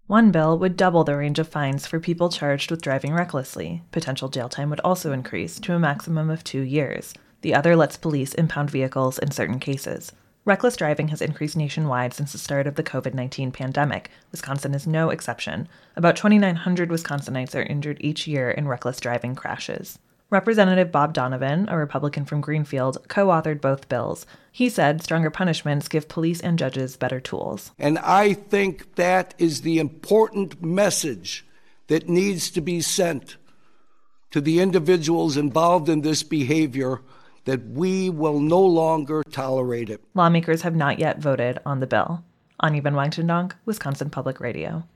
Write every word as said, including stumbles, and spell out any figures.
One bill would double the range of fines for people charged with driving recklessly. Potential jail time would also increase to a maximum of two years. The other lets police impound vehicles in certain cases. Reckless driving has increased nationwide since the start of the covid nineteen pandemic. Wisconsin is no exception. About twenty-nine hundred Wisconsinites are injured each year in reckless driving crashes. Representative Bob Donovan, a Republican from Greenfield, co-authored both bills. He said stronger punishments give police and judges better tools. And I think that is the important message that needs to be sent to the individuals involved in this behavior, that we will no longer tolerate it. Lawmakers have not yet voted on the bill. Anya Van Wagendonk, Wisconsin Public Radio.